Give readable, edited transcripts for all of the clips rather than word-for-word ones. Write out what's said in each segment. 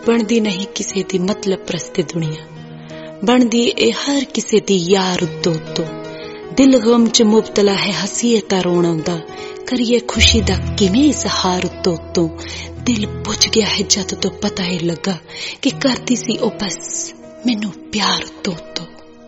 ਬਣਦੀ नहीं किसी दी मतलब प्रस्ते दुनिया, बनदी ए हर किसी दी यार उत्तो उत्तो। दिल गम च मुबतला है हसीयता रोण आउंदा, करिए खुशी दा किवें इजहार उत्तो उत्तो। दिल बुझ गया है जद तो पता ही लगा कि करती सी ओ बस मैनू प्यार उत्तो उत्तो।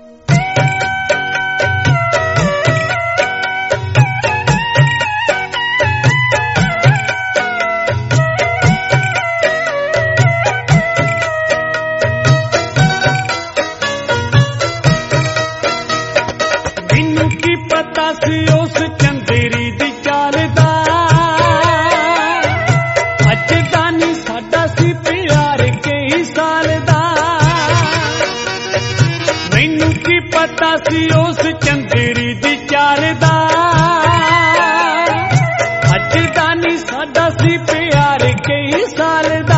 उस चंदेरी दी चाल दा अज दानी साडा सी प्यार कई साल दा। मैनू की पता सी उस चंदेरी दी चाल दा अज दानी साडा सी प्यार कई साल दा।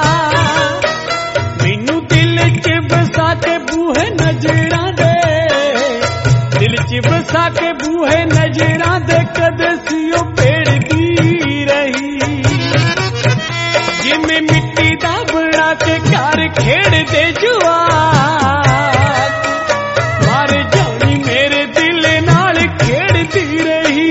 मैनू दिल च बसा के बूहे नजरां दे, दिल च बसा के बूहे नजरां दे कदे सी ओ पेड़दी रही। जिमें मिट्टी दा बना के घर खेड़दे जवाक, मार जानी मेरे दिल नाल खेड़दी रही।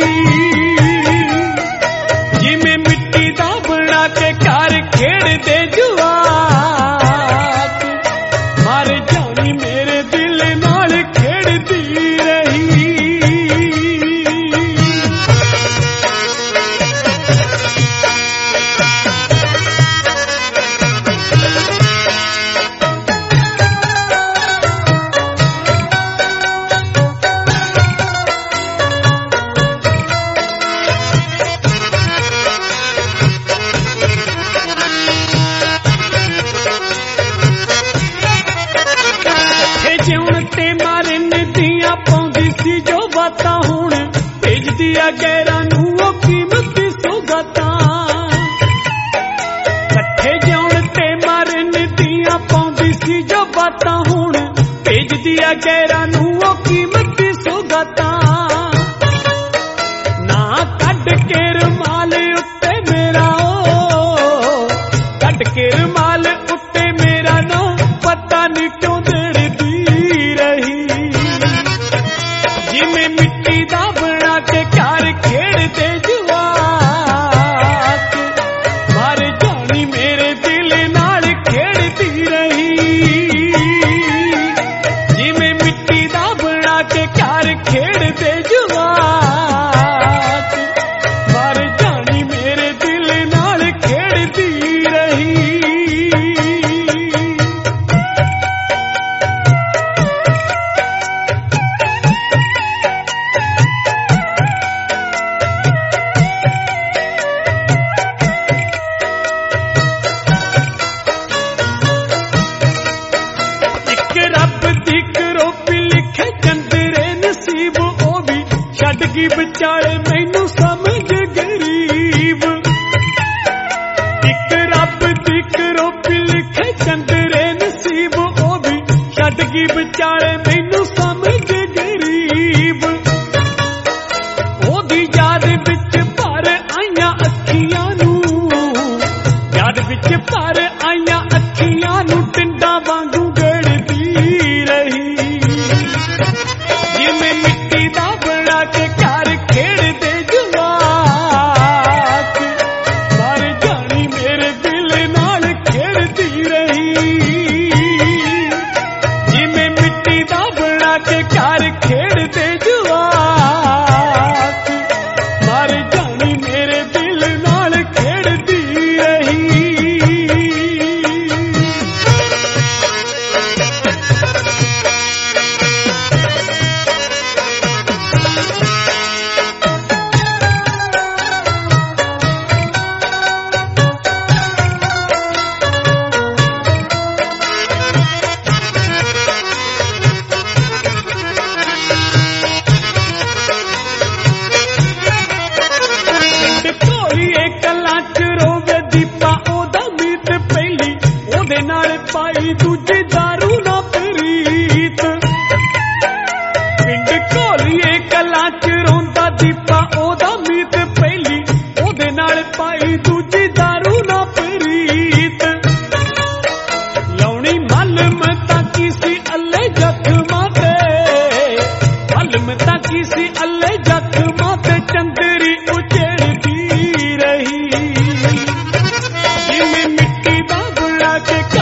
जिमें मिट्टी दा बना के घर खेड़दे जवाक, मार जानी मेरे दिल नाल खेड़दी रही। गैरां नूं ओ कीमती सौगातां, कट्ठे जाउण ते मारन दियां पाउंदी सी जो बातां। हुण भेजदी आ गैरां नूं ओ कीमती सौगातां। ना कढ के रुमाल उत्ते मेरा ओ, कढ के रुमाल उत्ते मेरा नो पता नहीं क्यों दड़दी रही। जिमें मिट्टी दा बना के घर खेड़दे जवाक, मार जानी मेरे दिल नाल खेड़दी रही। जिमें मिट्टी दा बना के घर खेड़दे जवाक, मार जानी मेरे दिल नाल खेड़दी रही। विचाले मैनू समझ गरीब, एक रब दी करोपी लिखे चंदरे नसीब। ओ भी छड्ड गई विचाले मैनू समझ गरीब। ओदी याद विच भर आईयां अखियां नूं, याद विच भर आईयां अखियां नूं टिंडा वांगू गड़दी रही। जिमें मिट्टी दा बना के घर खेड़दे जवाक, मार जानी मेरे दिल नाल खेड़दी रही। जिमें मिट्टी दा बना के घर खेड़दे जवाक, मार जानी मेरे दिल नाल खेड़दी रही। पाई दूजी दारू ना प्रीत, पिंड घोलीए कलां च रोंदा दीपा ओदा मीत। पहली ओदे नाल पाई दूजी दारू ना प्रीत। जुल्म ता किसी अल्ले जख्मां ते चंदरी उछेड़ती रही जिवें मिट्टी दा गुला के